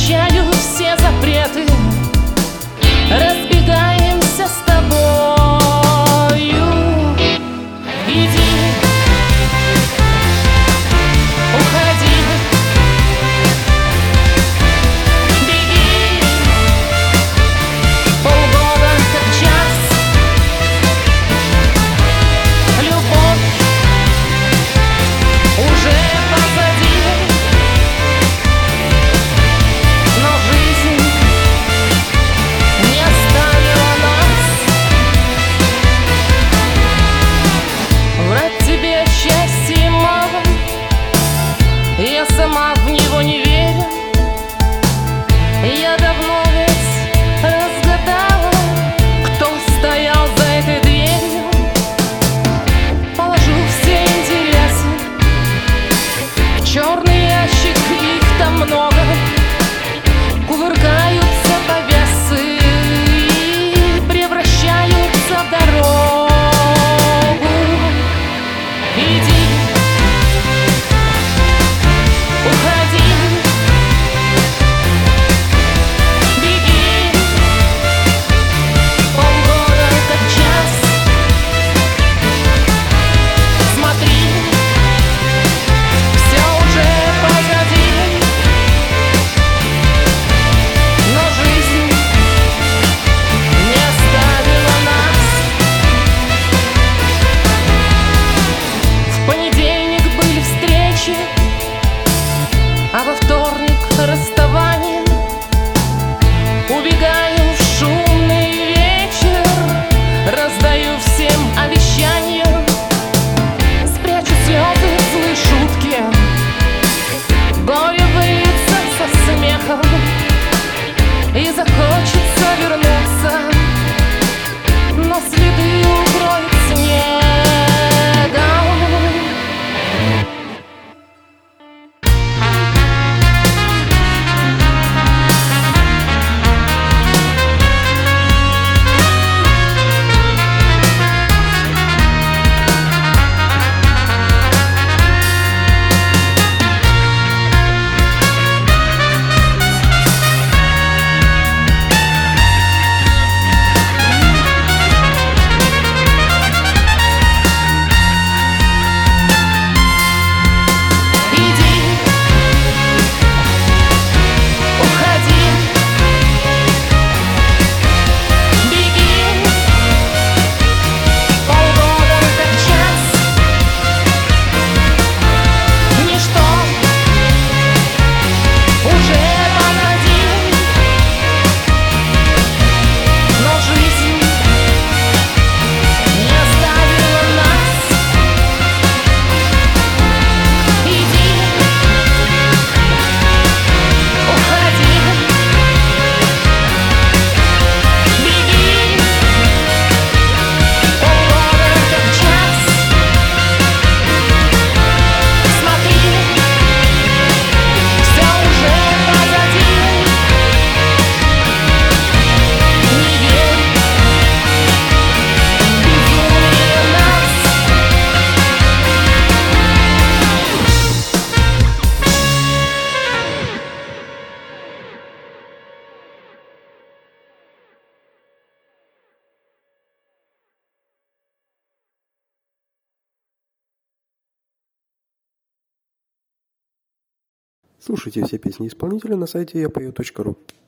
Прощаю все запреты, разбегаемся с тобою. Иди, уходи, беги, полгода как час. Любовь уже позади, но жизнь не оставила нас. Врать тебе счастья мало, я сама в него не верю. Я давно ведь разгадала, кто стоял за этой дверью. Положу все интересы в черный ящик, их там много. Кувыркаются повесы и превращаются в дорогу. Иди, уходи, беги, полгода как час. Смотри, все уже позади, но жизнь не оставила нас. В понедельник были встречи, а во вторник расставание. Убегаю в шумный вечер, раздаю всем обещания. Спрячу слезы, злые шутки, горе выльется со смехом, и захочется вернуться, но следы укроют снегом. Иди, уходи, беги, полгода как час. Ничто уже позади, но жизнь не оставила нас. Иди, уходи, беги, полгода как час. Смотри, все уже позади, не верь в безумие нас. Слушайте все песни исполнителя на сайте yapою.ru.